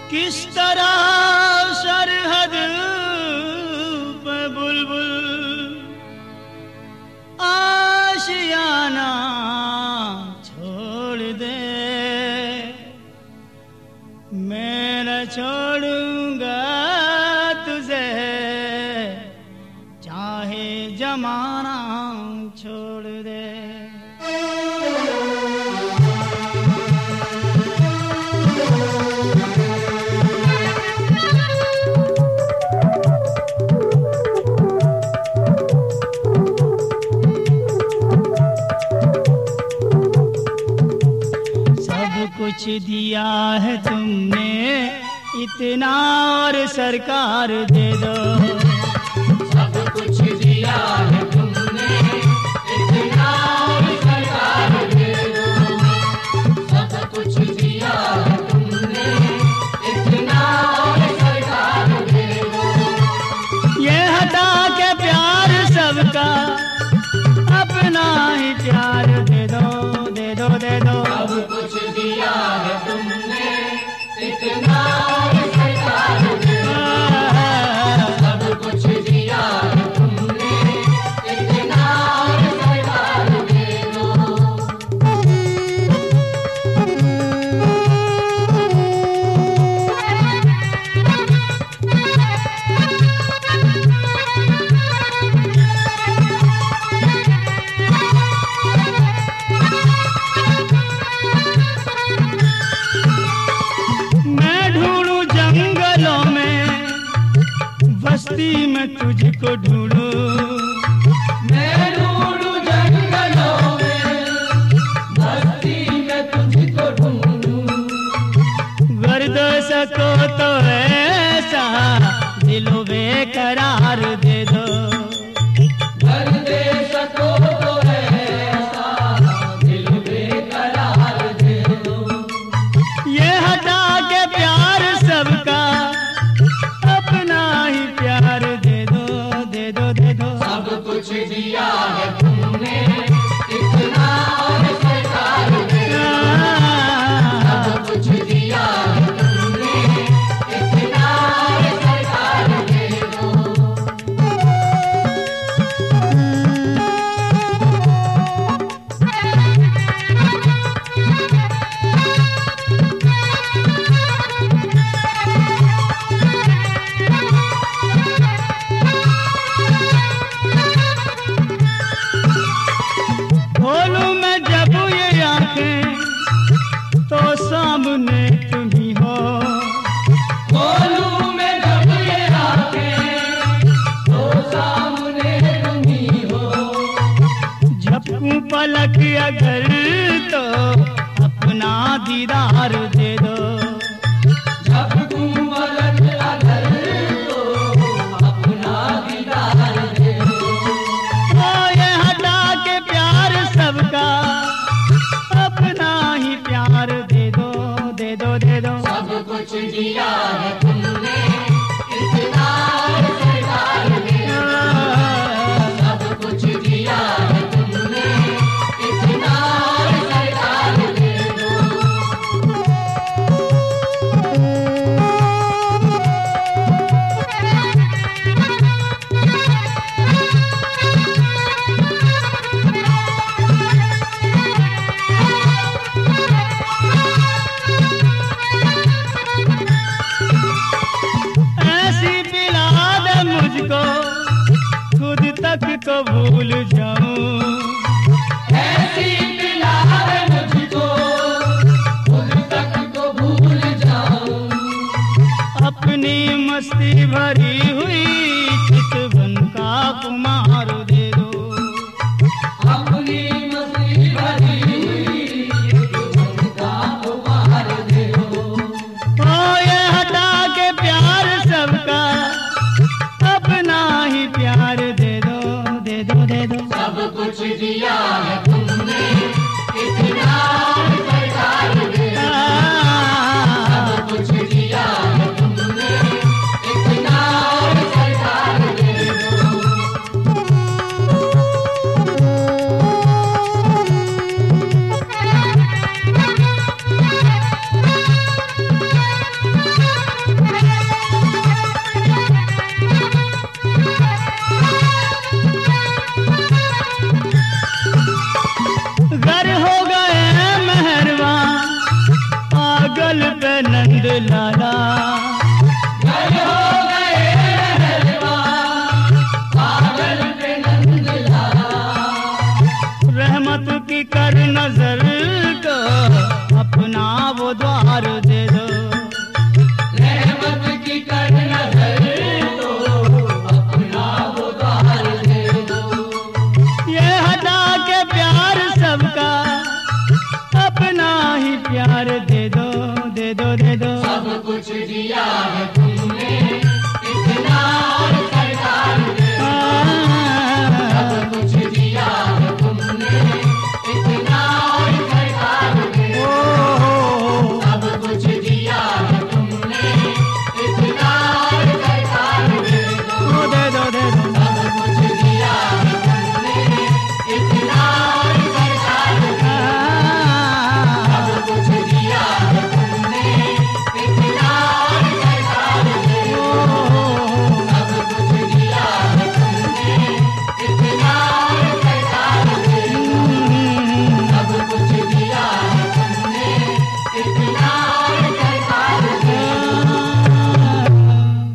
किस तरह सरहद पे बुलबुल आशियाना छोड़ दे, मैं न छोड़ूंगा तुझे चाहे जमाना छोड़ दे। कुछ दिया है तुमने इतना और सरकार दे दो, सब कुछ दिया है तुमने इतना और सरकार दे दो, सब कुछ दिया है तुमने इतना और सरकार दे दो। ये हटा के प्यार सबका अपना ही प्यार दे दो, दे दो, दे दो। सब कुछ दिया है तुमने इतना और सरकार दे दो, सब कुछ दिया है तुमने इतना और सरकार दे दो। बस्ती में तुझको ढूंढूं, मैं ढूंढूं जंगलों में, बस्ती में तुझको ढूंढूं। गर्द सको तो ऐसा दिलो बेकरार दे दो, गर्द सको तो ऐसा दिल बेकरार दे दो। ये हटा के प्यार सबका अपना ही प्यार दे दो, दे दो, दे दो। सब कुछ दिया है तुमने इतना और सरकार दे दो, सब कुछ दिया है तुमने इतना और सरकार दे दो। खोलूं मैं जब ये आंखें तो सामने तुम ही हो, खोलूं मैं जब ये आंखें तो सामने तुम ही हो। झपकूं पलक अगर तो अपना दीदार दे दो, झपकूं पलक अगर तो अपना दीदार दे दो। ओ ये हटा के प्यार सबका अपना ही प्यार दे दो, दे दो, दे दो। सब कुछ दिया है तुमने इतना और सरकार दे दो, सब कुछ दिया है तुमने इतना और सरकार दे दो। ऐसी पिला दे मुझको खुद तक को भूल जाऊं, ऐसी पिला दे मुझको खुद तक को भूल जाऊं। अपनी मस्ती भरी हुई चितवन का कुमार दे दो, अपनी मस्ती भरी हुई उनका कुमार दे दो। ओ ये हटा के प्यार सबका अपना ही प्यार दे दो, दे दो, दे दो। सब कुछ दिया है तुमने इतना और सरकार दे दो, सब कुछ दिया है तुमने इतना और नंद लाला। घर हो गए रहलवान, पागल पे नंद लाला। रहमत की कर नजर को अपना वो द्वार दे दो। रहमत की कर नजर तो अपना वो द्वार दे दो। ये हटा के प्यार सबका अपना ही प्यार दे दो, दे दो, दे दो। सब कुछ दिया है तुमने, इतना और